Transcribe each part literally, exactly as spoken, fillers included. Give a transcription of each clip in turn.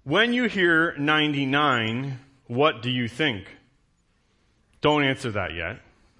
When you hear ninety-nine, what do you think? Don't answer that yet.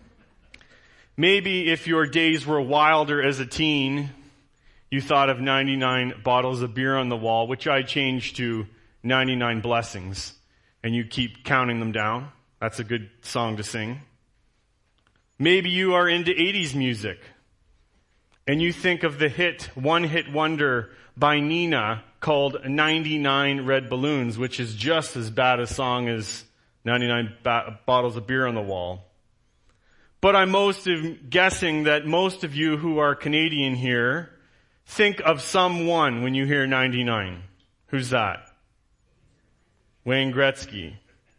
Maybe if your days were wilder as a teen, you thought of ninety-nine bottles of beer on the wall, which I changed to ninety-nine blessings, and you keep counting them down. That's a good song to sing. Maybe you are into eighties music, and you think of the hit, one-hit wonder by Nina called ninety-nine Red Balloons, which is just as bad a song as ninety-nine ba- bottles of beer on the wall. But I'm most of guessing that most of you who are Canadian here think of someone when you hear ninety-nine. Who's that? Wayne Gretzky.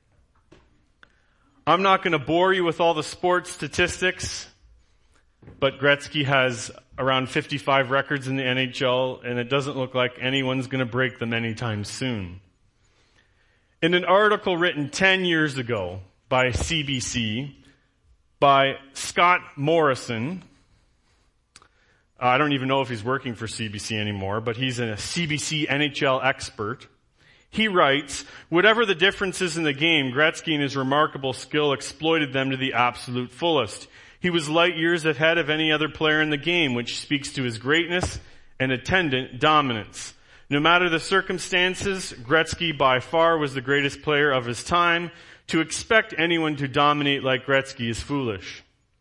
I'm not going to bore you with all the sports statistics, but Gretzky has around fifty-five records in the N H L, and it doesn't look like anyone's going to break them anytime soon. In an article written ten years ago by C B C, by Scott Morrison, uh, I don't even know if he's working for C B C anymore, but he's a C B C N H L expert. He writes, whatever the differences in the game, Gretzky and his remarkable skill exploited them to the absolute fullest. He was light years ahead of any other player in the game, which speaks to his greatness and attendant dominance. No matter the circumstances, Gretzky by far was the greatest player of his time. To expect anyone to dominate like Gretzky is foolish.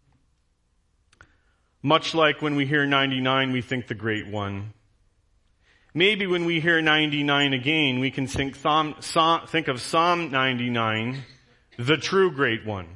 Much like when we hear ninety-nine, we think the great one. Maybe when we hear ninety-nine again, we can think, think of Psalm ninety-nine, the true great one.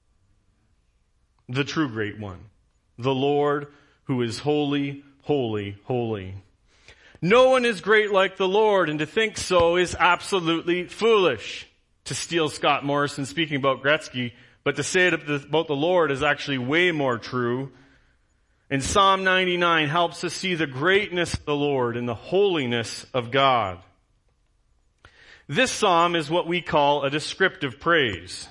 The true great one. The Lord who is holy, holy, holy. No one is great like the Lord, and to think so is absolutely foolish. To steal Scott Morrison speaking about Gretzky, but to say it about the Lord is actually way more true. And Psalm ninety-nine helps us see the greatness of the Lord and the holiness of God. This psalm is what we call a descriptive praise.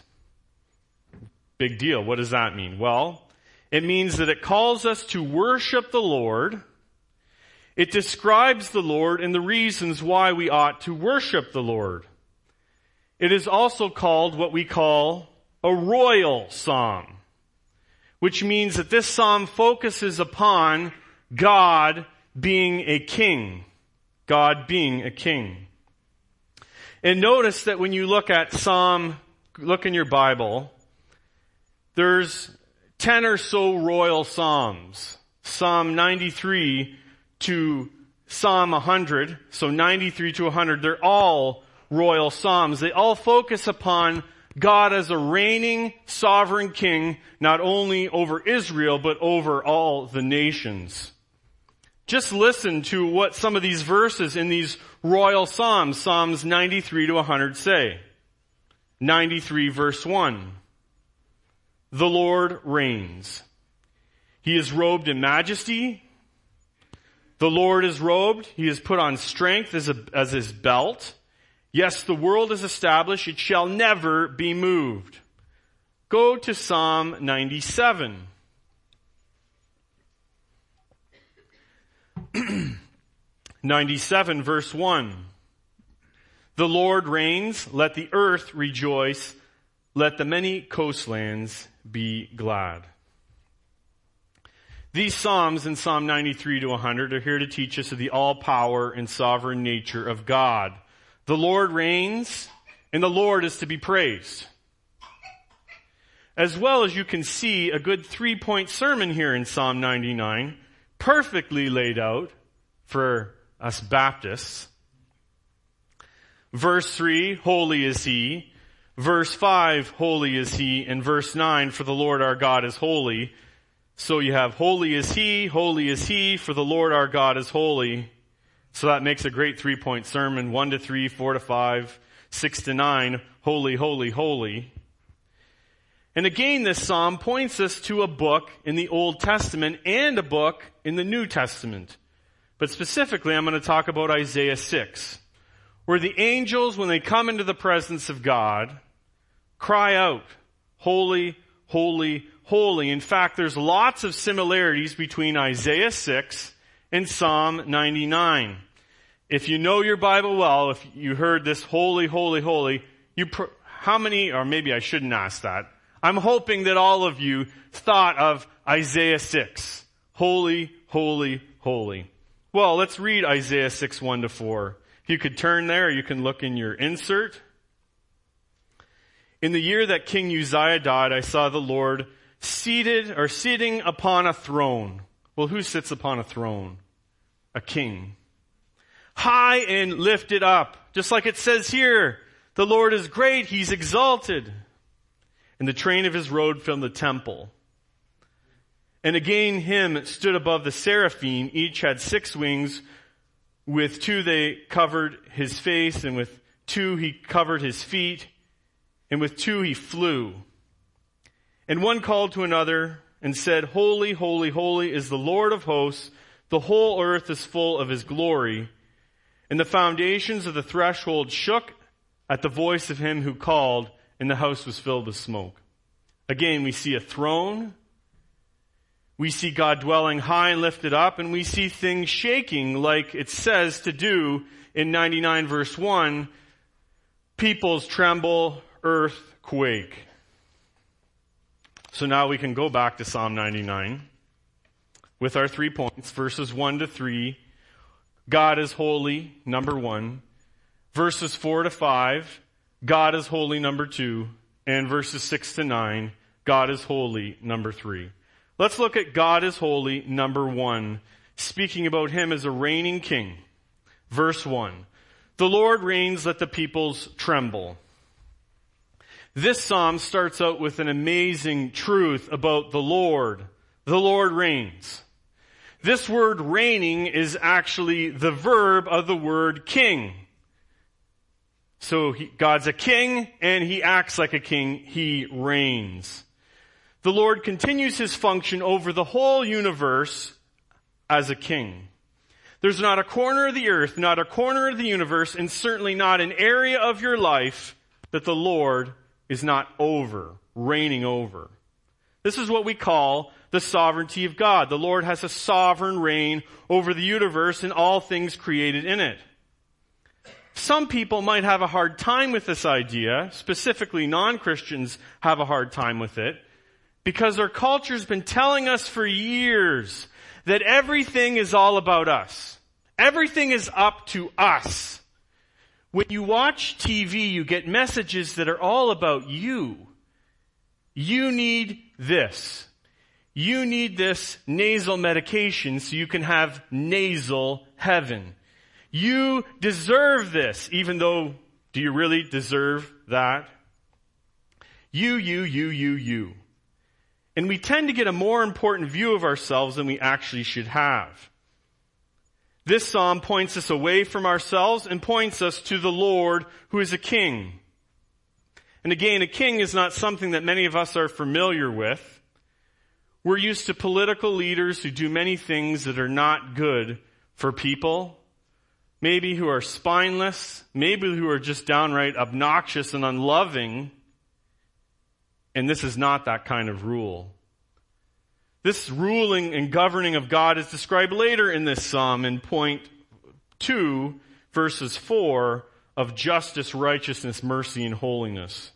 Big deal. What does that mean? Well, it means that it calls us to worship the Lord. It describes the Lord and the reasons why we ought to worship the Lord. It is also called what we call a royal psalm, which means that this psalm focuses upon God being a king. God being a king. And notice that when you look at Psalm, look in your Bible, there's ten or so royal psalms. Psalm ninety-three to Psalm one hundred, so ninety-three to one hundred, they're all royal psalms. They all focus upon God as a reigning sovereign king, not only over Israel, but over all the nations. Just listen to what some of these verses in these royal psalms, Psalms ninety-three to one hundred say. ninety-three verse one. The Lord reigns. He is robed in majesty. The Lord is robed. He is put on strength as, a, as his belt. Yes, the world is established. It shall never be moved. Go to Psalm ninety-seven. ninety-seven verse one. The Lord reigns. Let the earth rejoice. Let the many coastlands be glad. These psalms in Psalm ninety-three to one hundred are here to teach us of the all-power and sovereign nature of God. The Lord reigns, and the Lord is to be praised. As well as you can see a good three-point sermon here in Psalm ninety-nine, perfectly laid out for us Baptists. Verse three, holy is he. Verse five, holy is he. And verse nine, for the Lord our God is holy. So you have holy is he, holy is he, for the Lord our God is holy. So that makes a great three-point sermon. One to three, four to five, six to nine, holy, holy, holy. And again, this psalm points us to a book in the Old Testament and a book in the New Testament. But specifically, I'm going to talk about Isaiah six, where the angels, when they come into the presence of God, cry out, holy, holy, holy. In fact, there's lots of similarities between Isaiah six and Psalm ninety-nine. If you know your Bible well, if you heard this holy, holy, holy, you pr- how many, or maybe I shouldn't ask that. I'm hoping that all of you thought of Isaiah six. Holy, holy, holy. Well, let's read Isaiah six, one to four. If you could turn there, you can look in your insert. In the year that King Uzziah died, I saw the Lord seated or sitting upon a throne. Well, who sits upon a throne? A king. High and lifted up. Just like it says here, the Lord is great, he's exalted. And the train of his robe filled the temple. And again him stood above the seraphim. Each had six wings. With two they covered his face, and with two he covered his feet, and with two he flew. And one called to another and said, Holy, holy, holy is the Lord of hosts. The whole earth is full of his glory. And the foundations of the threshold shook at the voice of him who called, and the house was filled with smoke. Again, we see a throne. We see God dwelling high and lifted up, and we see things shaking like it says to do in ninety-nine verse one. Peoples tremble, earth quake. So now we can go back to Psalm ninety-nine with our three points, verses one to three. God is holy, number one. Verses four to five, God is holy, number two. And verses six to nine, God is holy, number three. Let's look at God is holy, number one, speaking about him as a reigning king. Verse one, the Lord reigns, let the peoples tremble. This psalm starts out with an amazing truth about the Lord. The Lord reigns. This word reigning is actually the verb of the word king. So he, God's a king, and he acts like a king. He reigns. The Lord continues his function over the whole universe as a king. There's not a corner of the earth, not a corner of the universe, and certainly not an area of your life that the Lord is not over, reigning over. This is what we call the sovereignty of God. The Lord has a sovereign reign over the universe and all things created in it. Some people might have a hard time with this idea, specifically non-Christians have a hard time with it, because our culture's been telling us for years that everything is all about us. Everything is up to us. When you watch T V, you get messages that are all about you. You need this. You need this nasal medication so you can have nasal heaven. You deserve this, even though, do you really deserve that? You, you, you, you, you. And we tend to get a more important view of ourselves than we actually should have. This psalm points us away from ourselves and points us to the Lord who is a king. And again, a king is not something that many of us are familiar with. We're used to political leaders who do many things that are not good for people. Maybe who are spineless, maybe who are just downright obnoxious and unloving. And this is not that kind of rule. This ruling and governing of God is described later in this psalm in point two, verses four, of justice, righteousness, mercy, and holiness.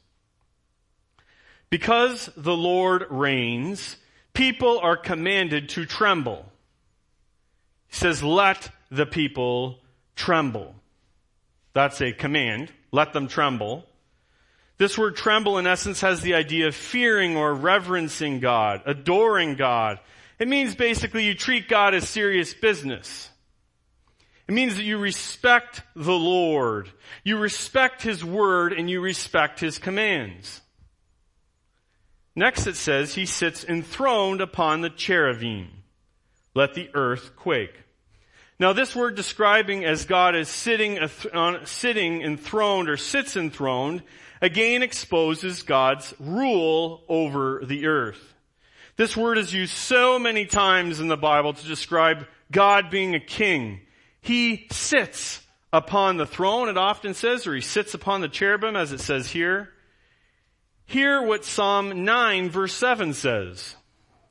Because the Lord reigns, people are commanded to tremble. He says, let the people tremble. That's a command. Let them tremble. This word tremble, in essence, has the idea of fearing or reverencing God, adoring God. It means basically you treat God as serious business. It means that you respect the Lord. You respect his word and you respect his commands. Next it says, he sits enthroned upon the cherubim. Let the earth quake. Now this word describing as God is sitting, uh, sitting enthroned or sits enthroned, again exposes God's rule over the earth. This word is used so many times in the Bible to describe God being a king. He sits upon the throne, it often says, or he sits upon the cherubim, as it says here. Hear what Psalm nine verse seven says.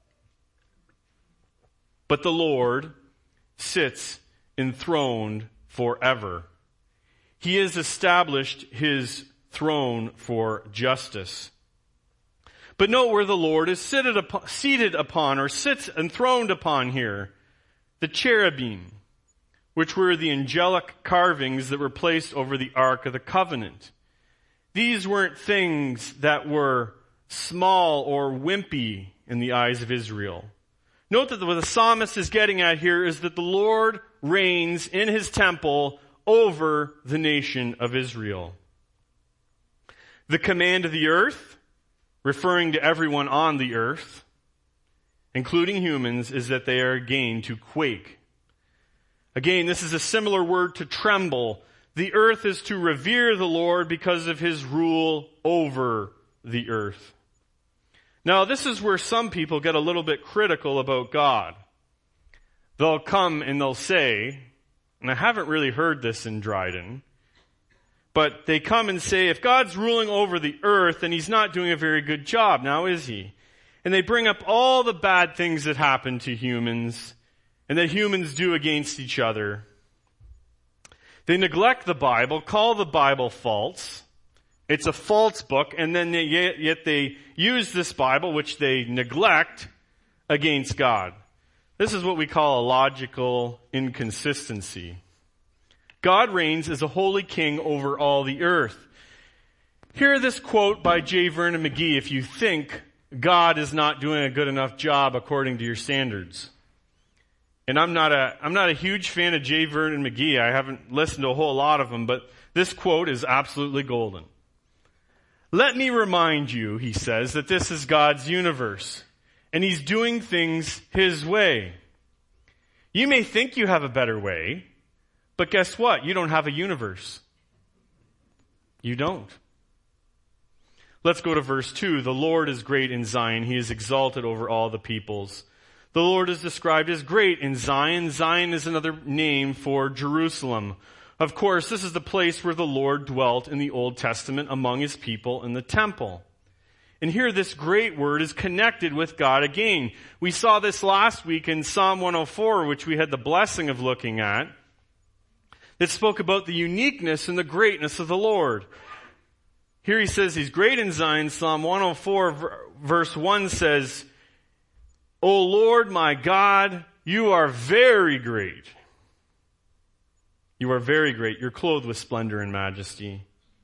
But the Lord sits enthroned forever. He has established his throne for justice. But note where the Lord is seated upon, seated upon or sits enthroned upon here. The cherubim, which were the angelic carvings that were placed over the Ark of the Covenant. These weren't things that were small or wimpy in the eyes of Israel. Note that what the psalmist is getting at here is that the Lord reigns in his temple over the nation of Israel. The command of the earth, referring to everyone on the earth, including humans, is that they are again to quake. Again, this is a similar word to tremble. The earth is to revere the Lord because of his rule over the earth. Now, this is where some people get a little bit critical about God. They'll come and they'll say, and I haven't really heard this in Dryden, but they come and say, if God's ruling over the earth, then he's not doing a very good job, now is he? And they bring up all the bad things that happen to humans and that humans do against each other. They neglect the Bible, call the Bible false. It's a false book, and then they, yet, yet they use this Bible, which they neglect, against God. This is what we call a logical inconsistency. God reigns as a holy king over all the earth. Hear this quote by J. Vernon McGee if you think God is not doing a good enough job according to your standards. And I'm not a, I'm not a huge fan of J. Vernon McGee. I haven't listened to a whole lot of them, but this quote is absolutely golden. Let me remind you, he says, that this is God's universe, and he's doing things his way. You may think you have a better way, but guess what? You don't have a universe. You don't. Let's go to verse two. The Lord is great in Zion. He is exalted over all the peoples. The Lord is described as great in Zion. Zion is another name for Jerusalem. Of course, this is the place where the Lord dwelt in the Old Testament among his people in the temple. And here this great word is connected with God again. We saw this last week in Psalm one oh four, which we had the blessing of looking at. It spoke about the uniqueness and the greatness of the Lord. Here he says he's great in Zion. Psalm one oh four verse one says, O Lord my God, you are very great. You are very great. You're clothed with splendor and majesty.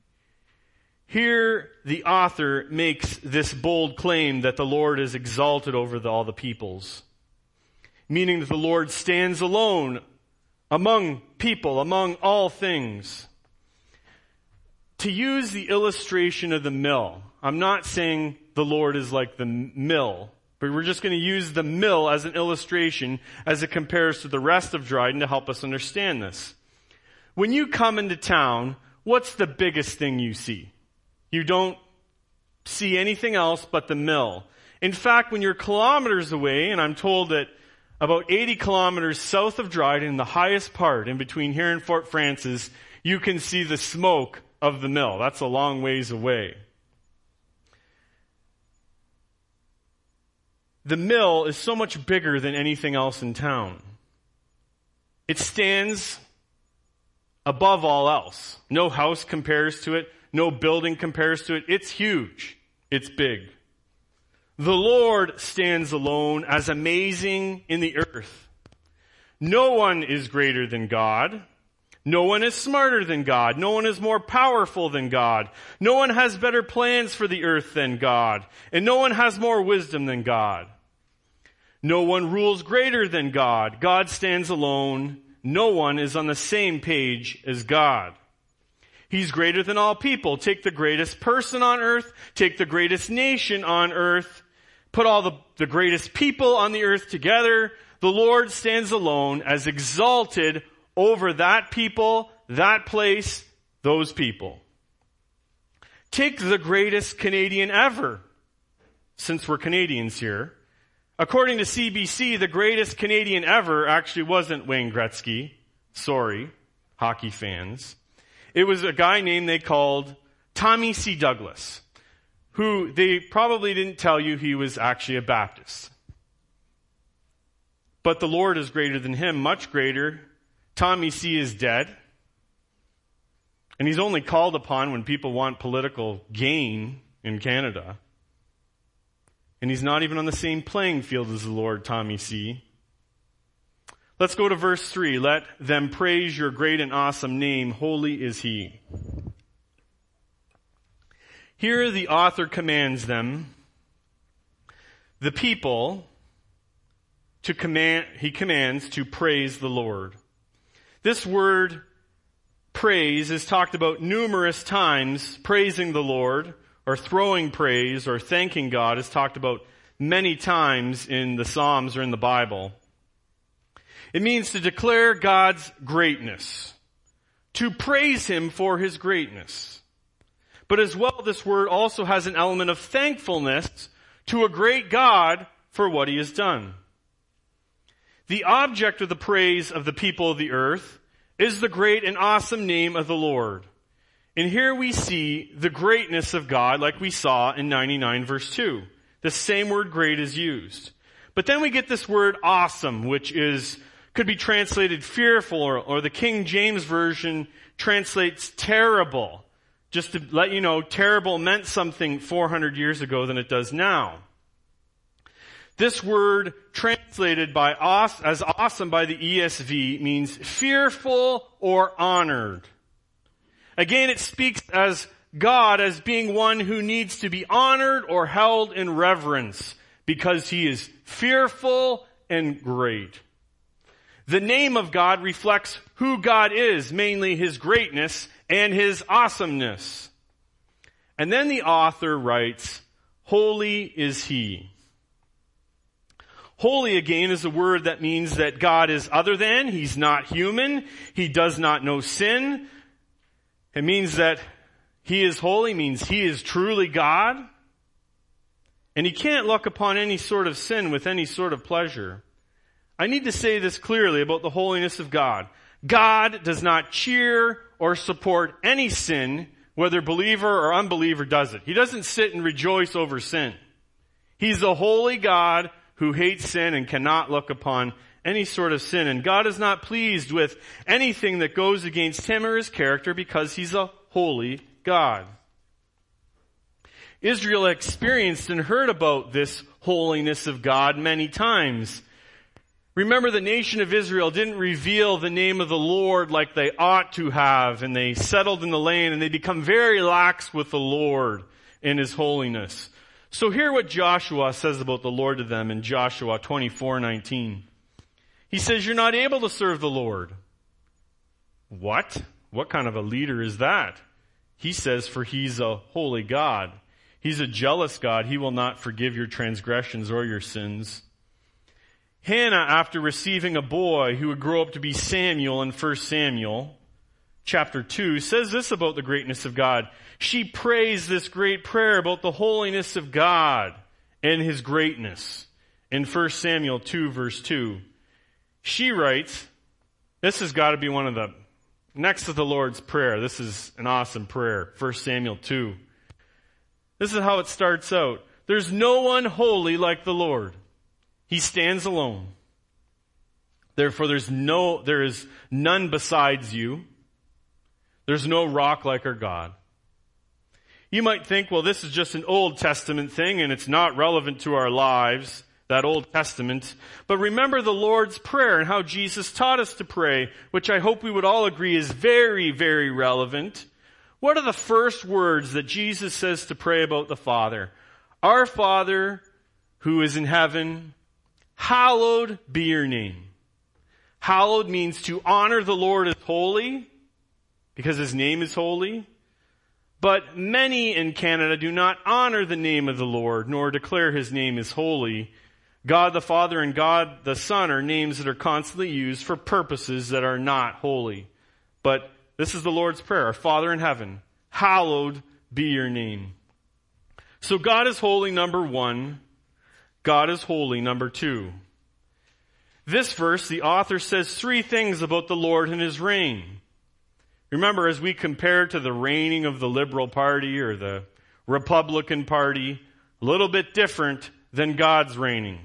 Here, the author makes this bold claim that the Lord is exalted over the, all the peoples, meaning that the Lord stands alone among people, among all things. To use the illustration of the mill, I'm not saying the Lord is like the mill, but we're just going to use the mill as an illustration as it compares to the rest of Dryden to help us understand this. When you come into town, what's the biggest thing you see? You don't see anything else but the mill. In fact, when you're kilometers away, and I'm told that about eighty kilometers south of Dryden, in the highest part, in between here and Fort Francis, you can see the smoke of the mill. That's a long ways away. The mill is so much bigger than anything else in town. It stands above all else. No house compares to it. No building compares to it. It's huge. It's big. The Lord stands alone as amazing in the earth. No one is greater than God. No one is smarter than God. No one is more powerful than God. No one has better plans for the earth than God. And no one has more wisdom than God. No one rules greater than God. God stands alone. No one is on the same page as God. He's greater than all people. Take the greatest person on earth. Take the greatest nation on earth. Put all the, the greatest people on the earth together. The Lord stands alone as exalted over that people, that place, those people. Take the greatest Canadian ever, since we're Canadians here. According to C B C, the greatest Canadian ever actually wasn't Wayne Gretzky. Sorry, hockey fans. It was a guy named they called Tommy C. Douglas, who they probably didn't tell you he was actually a Baptist. But the Lord is greater than him, much greater. Tommy C. is dead. And he's only called upon when people want political gain in Canada. And he's not even on the same playing field as the Lord, Tommy C. Let's go to verse three. Let them praise your great and awesome name. Holy is he. Here the author commands them, the people, to command, he commands to praise the Lord. This word praise is talked about numerous times. Praising the Lord, or throwing praise, or thanking God is talked about many times in the Psalms or in the Bible. It means to declare God's greatness, to praise him for his greatness. But as well, this word also has an element of thankfulness to a great God for what he has done. The object of the praise of the people of the earth is the great and awesome name of the Lord. And here we see the greatness of God like we saw in ninety-nine verse two. The same word great is used. But then we get this word awesome, which is, could be translated fearful, or, or the King James Version translates terrible. Just to let you know, terrible meant something four hundred years ago than it does now. This word translated by as awesome by the E S V means fearful or honored. Again, it speaks as God as being one who needs to be honored or held in reverence because he is fearful and great. The name of God reflects who God is, mainly his greatness and his awesomeness. And then the author writes, holy is he. Holy, again, is a word that means that God is other than, he's not human, he does not know sin. It means that he is holy, means he is truly God. And he can't look upon any sort of sin with any sort of pleasure. I need to say this clearly about the holiness of God. God does not cheer or support any sin, whether believer or unbeliever does it. He doesn't sit and rejoice over sin. He's a holy God who hates sin and cannot look upon any sort of sin. And God is not pleased with anything that goes against him or his character because he's a holy God. Israel experienced and heard about this holiness of God many times. Remember, the nation of Israel didn't reveal the name of the Lord like they ought to have, and they settled in the land and they become very lax with the Lord in his holiness. So hear what Joshua says about the Lord to them in Joshua twenty-four nineteen. He says, you're not able to serve the Lord. What? What kind of a leader is that? He says, for he's a holy God. He's a jealous God. He will not forgive your transgressions or your sins. Hannah, after receiving a boy who would grow up to be Samuel in First Samuel chapter two, says this about the greatness of God. She prays this great prayer about the holiness of God and his greatness in First Samuel two verse two. She writes, this has got to be one of the, next to the Lord's Prayer, this is an awesome prayer, First Samuel two. This is how it starts out. There's no one holy like the Lord. He stands alone. Therefore there's no, there is none besides you. There's no rock like our God. You might think, well, this is just an Old Testament thing and it's not relevant to our lives, that Old Testament. But remember the Lord's Prayer and how Jesus taught us to pray, which I hope we would all agree is very, very relevant. What are the first words that Jesus says to pray about the Father? Our Father who is in heaven, hallowed be your name. Hallowed means to honor the Lord as holy, because his name is holy. But many in Canada do not honor the name of the Lord, nor declare his name is holy. God the Father and God the Son are names that are constantly used for purposes that are not holy. But this is the Lord's Prayer. Our Father in heaven, hallowed be your name. So God is holy, number one. God is holy, number two. This verse, the author says three things about the Lord and his reign. Remember, as we compare to the reigning of the Liberal Party or the Republican Party, a little bit different than God's reigning.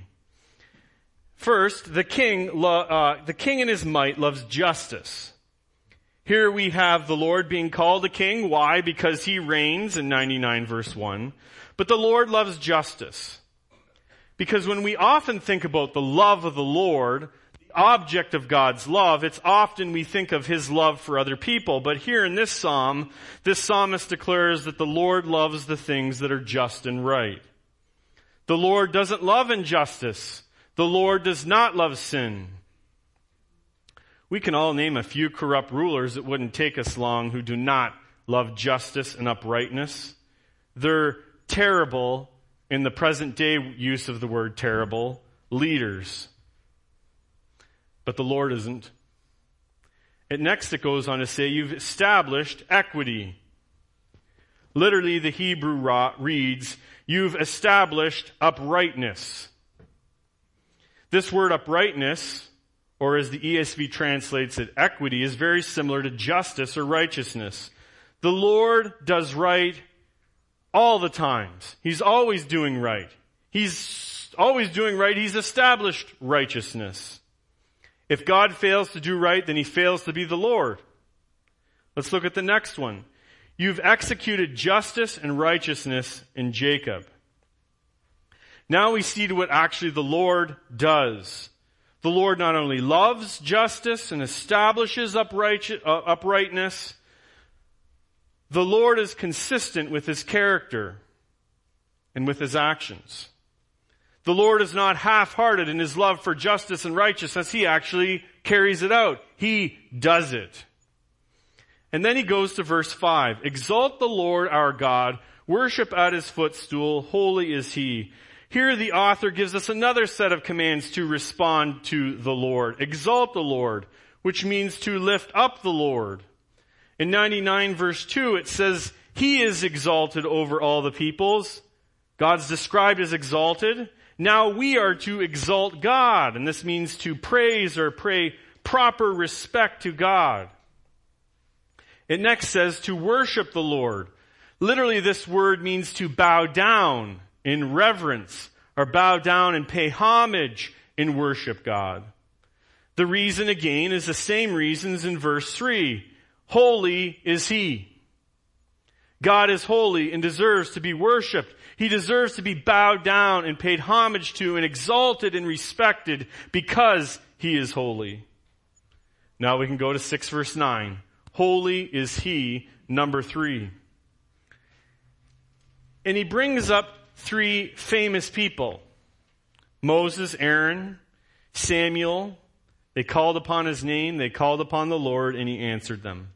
First, the king, uh, the king in his might loves justice. Here we have the Lord being called a king. Why? Because he reigns in ninety-nine verse one. But the Lord loves justice. Because when we often think about the love of the Lord, the object of God's love, it's often we think of his love for other people. But here in this psalm, this psalmist declares that the Lord loves the things that are just and right. The Lord doesn't love injustice. The Lord does not love sin. We can all name a few corrupt rulers, it wouldn't take us long, who do not love justice and uprightness. They're terrible, in the present day use of the word terrible, leaders. But the Lord isn't. And next it goes on to say, you've established equity. Literally the Hebrew reads, you've established uprightness. This word uprightness, or as the E S V translates it, equity, is very similar to justice or righteousness. The Lord does right all the times. He's always doing right. He's always doing right. He's established righteousness. If God fails to do right, then he fails to be the Lord. Let's look at the next one. You've executed justice and righteousness in Jacob. Now we see to what actually the Lord does. The Lord not only loves justice and establishes upright, uh, uprightness, the Lord is consistent with his character and with his actions. The Lord is not half-hearted in his love for justice and righteousness. He actually carries it out. He does it. And then he goes to verse five. Exalt the Lord our God. Worship at his footstool. Holy is he. Here the author gives us another set of commands to respond to the Lord. Exalt the Lord, which means to lift up the Lord. In ninety-nine verse two, it says, he is exalted over all the peoples. God's described as exalted. Now we are to exalt God, and this means to praise or pay proper respect to God. It next says to worship the Lord. Literally, this word means to bow down in reverence, or bow down and pay homage in worship God. The reason again is the same reasons in verse three. Holy is he. God is holy and deserves to be worshiped. He deserves to be bowed down and paid homage to and exalted and respected because he is holy. Now we can go to six verse nine. Holy is he, number three. And he brings up three famous people. Moses, Aaron, Samuel. They called upon his name, they called upon the Lord, and he answered them.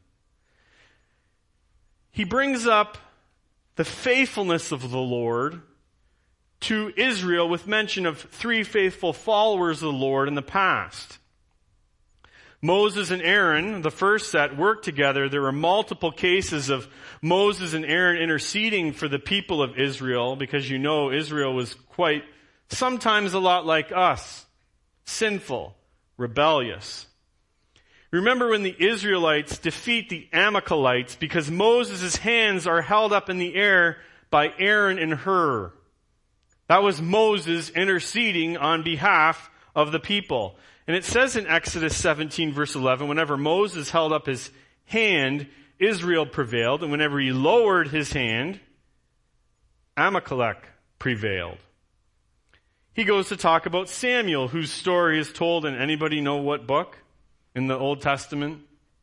He brings up the faithfulness of the Lord to Israel with mention of three faithful followers of the Lord in the past. Moses and Aaron, the first set, worked together. There were multiple cases of Moses and Aaron interceding for the people of Israel because you know Israel was quite, sometimes a lot like us, sinful, rebellious. Remember when the Israelites defeat the Amalekites because Moses' hands are held up in the air by Aaron and Hur. That was Moses interceding on behalf of the people. And it says in Exodus seventeen verse eleven, whenever Moses held up his hand, Israel prevailed. And whenever he lowered his hand, Amalek prevailed. He goes to talk about Samuel, whose story is told in anybody know what book in the Old Testament?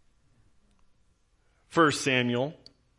First Samuel.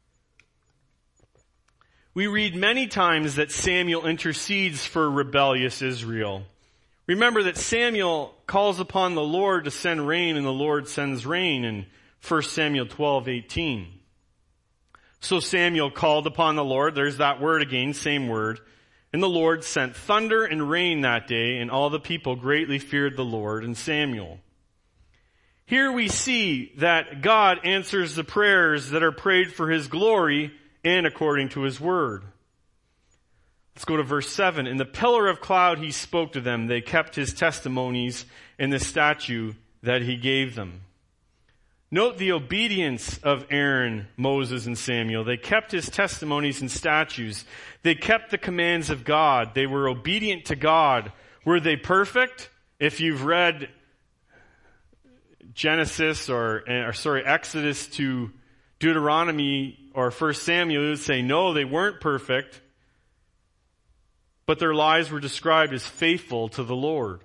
We read many times that Samuel intercedes for rebellious Israel. Remember that Samuel calls upon the Lord to send rain, and the Lord sends rain in First Samuel twelve eighteen. So Samuel called upon the Lord. There's that word again, same word. And the Lord sent thunder and rain that day, and all the people greatly feared the Lord and Samuel. Here we see that God answers the prayers that are prayed for his glory and according to his word. Let's go to verse seven. In the pillar of cloud he spoke to them. They kept his testimonies in the statute that he gave them. Note the obedience of Aaron, Moses, and Samuel. They kept his testimonies and statutes. They kept the commands of God. They were obedient to God. Were they perfect? If you've read Genesis or, or sorry, Exodus to Deuteronomy or First Samuel, it would say, no, they weren't perfect, but their lives were described as faithful to the Lord.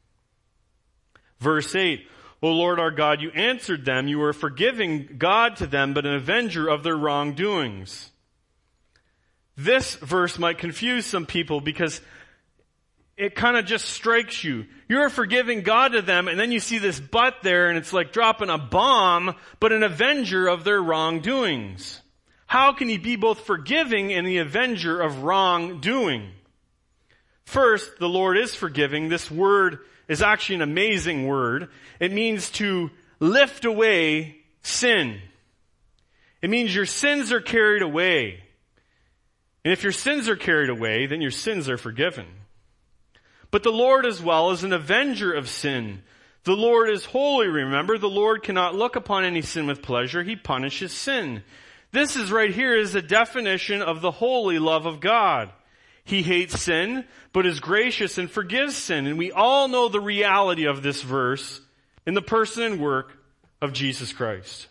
Verse eight, O Lord our God, you answered them. You were a forgiving God to them, but an avenger of their wrongdoings. This verse might confuse some people because it kind of just strikes you. You're a forgiving God to them, and then you see this but there, and it's like dropping a bomb, but an avenger of their wrongdoings. How can he be both forgiving and the avenger of wrongdoing? First, the Lord is forgiving. This word is actually an amazing word. It means to lift away sin. It means your sins are carried away. And if your sins are carried away, then your sins are forgiven. But the Lord as well is an avenger of sin. The Lord is holy, remember. The Lord cannot look upon any sin with pleasure. He punishes sin. This is right here is a definition of the holy love of God. He hates sin, but is gracious and forgives sin. And we all know the reality of this verse in the person and work of Jesus Christ.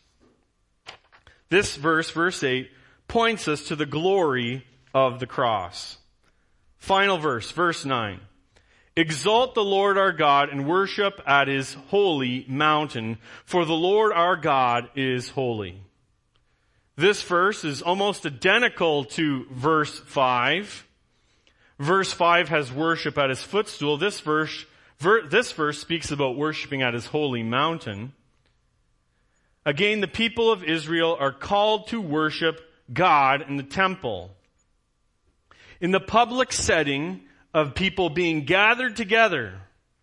This verse, verse eight, points us to the glory of the cross. Final verse, verse nine. Exalt the Lord our God and worship at his holy mountain, for the Lord our God is holy. This verse is almost identical to verse five. Verse five has worship at his footstool. This verse, ver, this verse speaks about worshiping at his holy mountain. Again, the people of Israel are called to worship God in the temple. In the public setting of people being gathered together.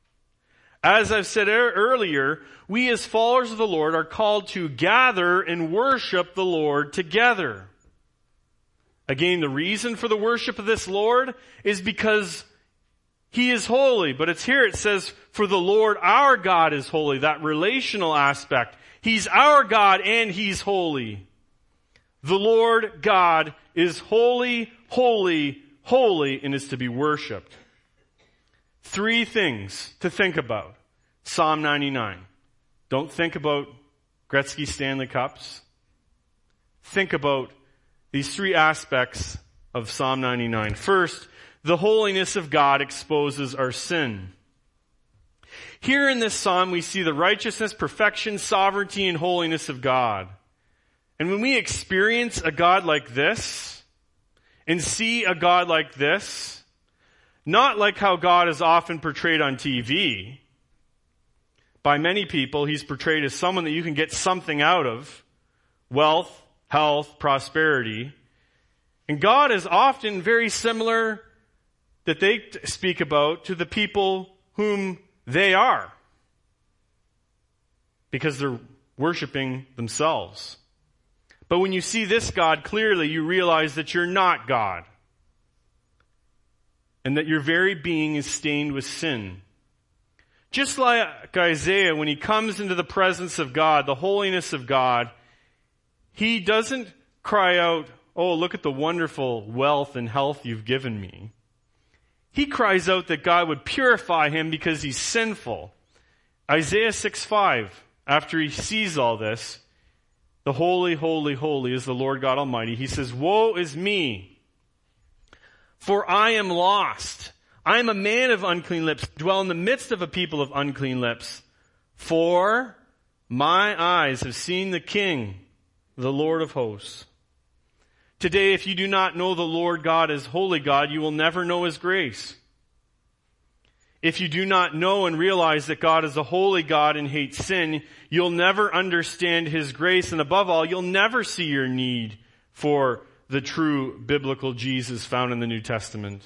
As I've said er- earlier, we as followers of the Lord are called to gather and worship the Lord together. Again, the reason for the worship of this Lord is because he is holy. But it's here it says, for the Lord our God is holy. That relational aspect. He's our God and he's holy. The Lord God is holy, holy, holy, and is to be worshipped. Three things to think about. Psalm ninety-nine. Don't think about Gretzky Stanley Cups. Think about these three aspects of Psalm ninety-nine. First, the holiness of God exposes our sin. Here in this psalm, we see the righteousness, perfection, sovereignty, and holiness of God. And when we experience a God like this, and see a God like this, not like how God is often portrayed on T V. By many people, he's portrayed as someone that you can get something out of. Wealth, health, prosperity. And God is often very similar that they speak about to the people whom they are. Because they're worshiping themselves. But when you see this God clearly, you realize that you're not God. And that your very being is stained with sin. Just like Isaiah, when he comes into the presence of God, the holiness of God, he doesn't cry out, oh, look at the wonderful wealth and health you've given me. He cries out that God would purify him because he's sinful. Isaiah six five, after he sees all this, the holy, holy, holy is the Lord God Almighty. He says, woe is me, for I am lost. I am a man of unclean lips, dwell in the midst of a people of unclean lips. For my eyes have seen the King, the Lord of hosts. Today, if you do not know the Lord God as holy God, you will never know his grace. If you do not know and realize that God is a holy God and hates sin, you'll never understand his grace. And above all, you'll never see your need for the true biblical Jesus found in the New Testament.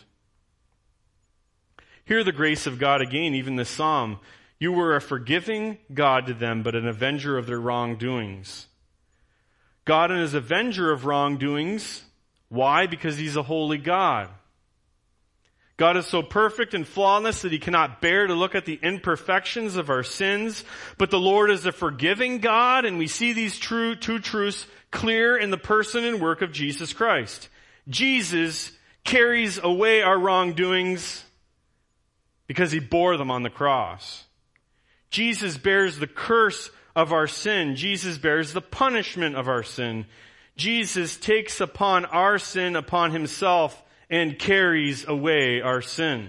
Hear the grace of God again, even the psalm. You were a forgiving God to them, but an avenger of their wrongdoings. God is an avenger of wrongdoings. Why? Because he's a holy God. God is so perfect and flawless that he cannot bear to look at the imperfections of our sins. But the Lord is a forgiving God, and we see these true two truths clear in the person and work of Jesus Christ. Jesus carries away our wrongdoings because he bore them on the cross. Jesus bears the curse of our sin. Jesus bears the punishment of our sin. Jesus takes upon our sin upon himself and carries away our sin.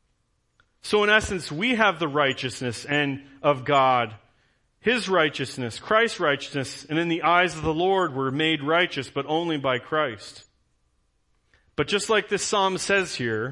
So in essence, we have the righteousness and of God, his righteousness, Christ's righteousness, and in the eyes of the Lord we're made righteous, but only by Christ. But just like this psalm says here,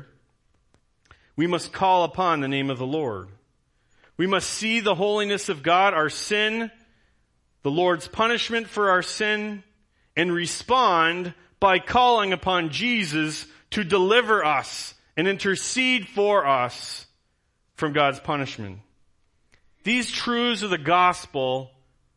we must call upon the name of the Lord. We must see the holiness of God, our sin, the Lord's punishment for our sin, and respond by calling upon Jesus to deliver us and intercede for us from God's punishment. These truths of the gospel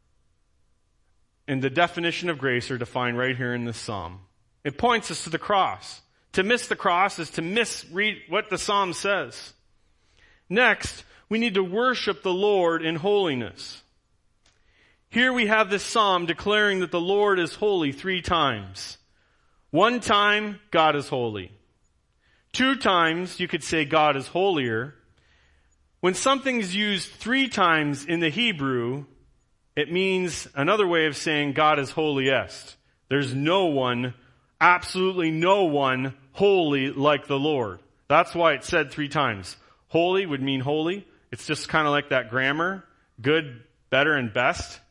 and the definition of grace are defined right here in this psalm. It points us to the cross. To miss the cross is to misread what the psalm says. Next, we need to worship the Lord in holiness. Here we have this psalm declaring that the Lord is holy three times. One time, God is holy. Two times, you could say God is holier. When something's used three times in the Hebrew, it means another way of saying God is holiest. There's no one, absolutely no one, holy like the Lord. That's why it's said three times. Holy would mean holy. It's just kind of like that grammar. Good, better, and best.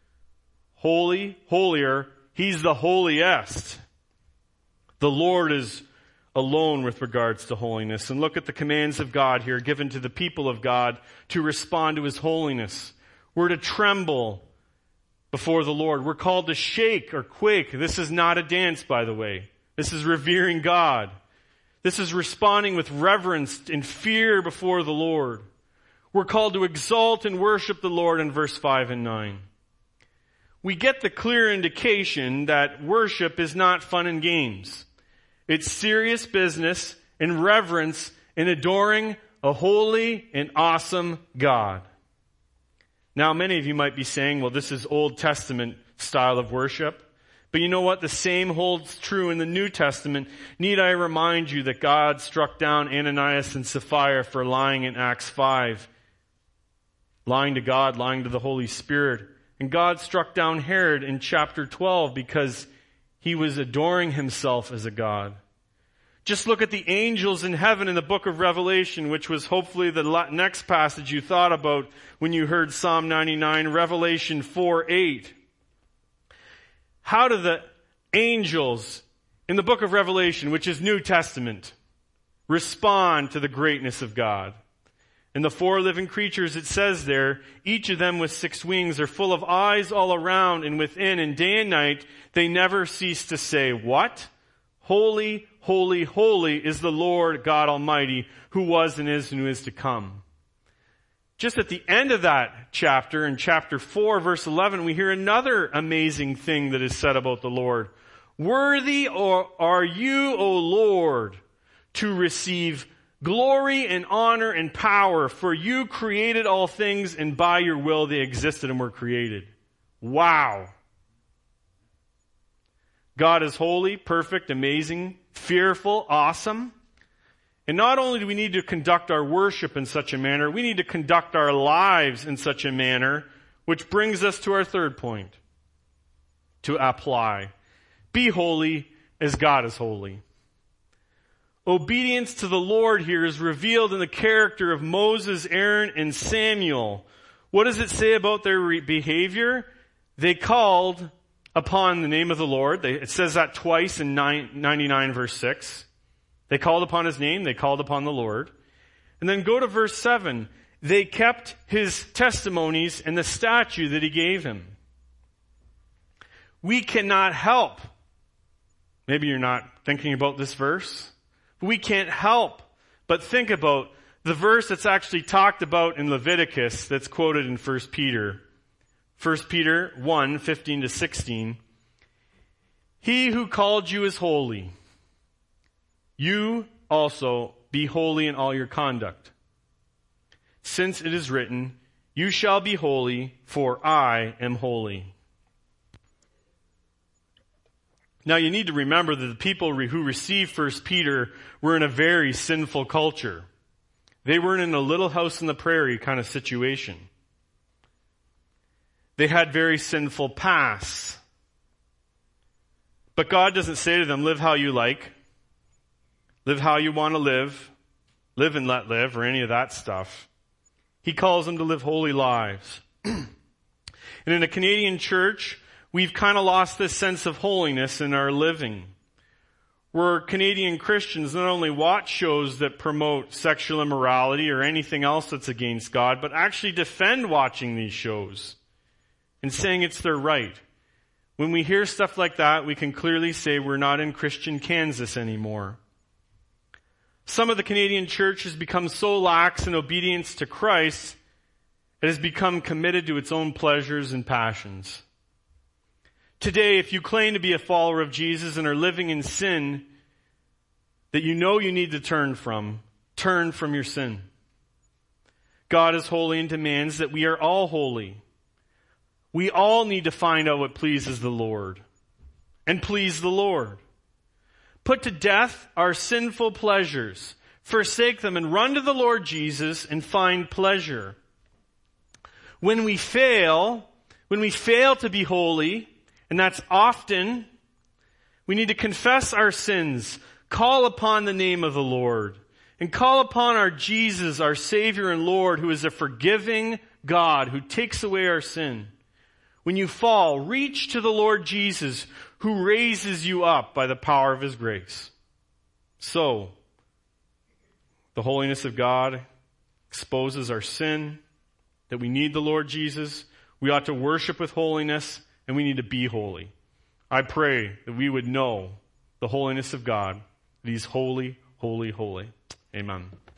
Holy, holier. He's the holiest. The Lord is alone with regards to holiness. And look at the commands of God here given to the people of God to respond to his holiness. We're to tremble before the Lord. We're called to shake or quake. This is not a dance, by the way. This is revering God. This is responding with reverence and fear before the Lord. We're called to exalt and worship the Lord in verse five and nine. We get the clear indication that worship is not fun and games. It's serious business and reverence in adoring a holy and awesome God. Now, many of you might be saying, well, this is Old Testament style of worship. But you know what? The same holds true in the New Testament. Need I remind you that God struck down Ananias and Sapphira for lying in Acts five? Lying to God, lying to the Holy Spirit. And God struck down Herod in chapter twelve because he was adoring himself as a god. Just look at the angels in heaven in the book of Revelation, which was hopefully the next passage you thought about when you heard Psalm ninety-nine, Revelation four eight. How do the angels in the book of Revelation, which is New Testament, respond to the greatness of God? And the four living creatures, it says there, each of them with six wings are full of eyes all around and within, and day and night they never cease to say, what? Holy, holy, holy is the Lord God Almighty, who was and is and who is to come. Just at the end of that chapter, in chapter four, verse eleven, we hear another amazing thing that is said about the Lord. Worthy are you, O Lord, to receive glory and honor and power, for you created all things, and by your will they existed and were created. Wow. God is holy, perfect, amazing, fearful, awesome. And not only do we need to conduct our worship in such a manner, we need to conduct our lives in such a manner, which brings us to our third point. To apply. Be holy as God is holy. Obedience to the Lord here is revealed in the character of Moses, Aaron, and Samuel. What does it say about their re- behavior? They called upon the name of the Lord. They, it says that twice in ninety-nine verse six. They called upon his name. They called upon the Lord. And then go to verse seven. They kept his testimonies and the statute that he gave him. We cannot help. Maybe you're not thinking about this verse. We can't help but think about the verse that's actually talked about in Leviticus that's quoted in First Peter. First Peter one, fifteen to sixteen. He who called you is holy. You also be holy in all your conduct. Since it is written, you shall be holy, for I am holy. Now you need to remember that the people who received First Peter were in a very sinful culture. They weren't in a little house in the prairie kind of situation. They had very sinful pasts. But God doesn't say to them, live how you like, live how you want to live, live and let live, or any of that stuff. He calls them to live holy lives. And in a Canadian church, we've kind of lost this sense of holiness in our living. Where Canadian Christians not only watch shows that promote sexual immorality or anything else that's against God, but actually defend watching these shows and saying it's their right. When we hear stuff like that, we can clearly say we're not in Christian Kansas anymore. Some of the Canadian church has become so lax in obedience to Christ, it has become committed to its own pleasures and passions. Today, if you claim to be a follower of Jesus and are living in sin that you know you need to turn from, turn from your sin. God is holy and demands that we are all holy. We all need to find out what pleases the Lord and please the Lord. Put to death our sinful pleasures, forsake them, and run to the Lord Jesus and find pleasure. When we fail, when we fail to be holy, and that's often, we need to confess our sins, call upon the name of the Lord, and call upon our Jesus, our Savior and Lord, who is a forgiving God, who takes away our sin. When you fall, reach to the Lord Jesus, who raises you up by the power of His grace. So, the holiness of God exposes our sin, that we need the Lord Jesus. We ought to worship with holiness, and we need to be holy. I pray that we would know the holiness of God, that He's holy, holy, holy. Amen.